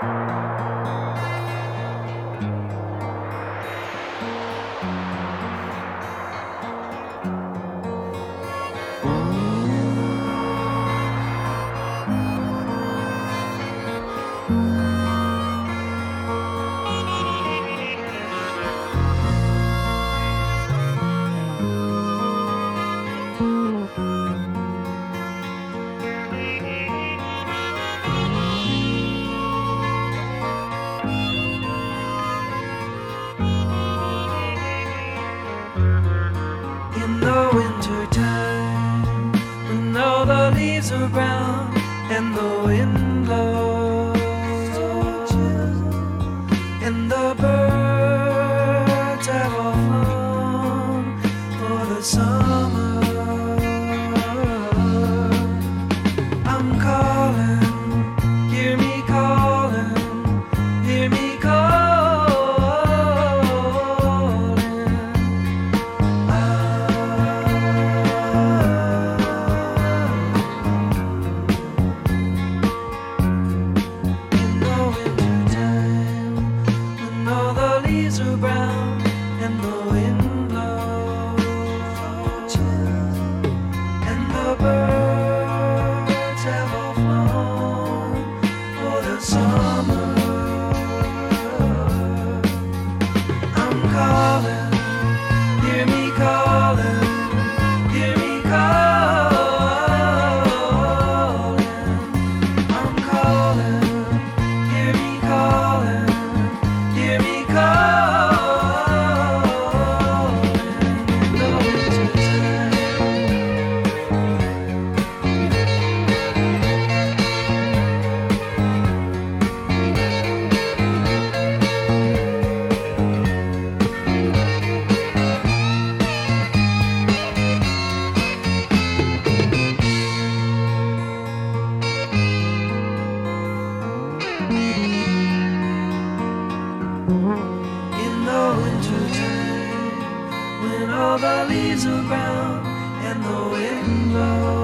In the winter time, when all the leaves are brown and the wind blows, and the birds have all flown for the summer, I'm calling, hear me calling, hear me calling. Are brown and the wind blows, and the birds have all flown for the summer. I'm calling, hear me calling, hear me calling. I'm calling, hear me calling, hear me calling. In the winter time, when all the leaves are brown and the wind blows.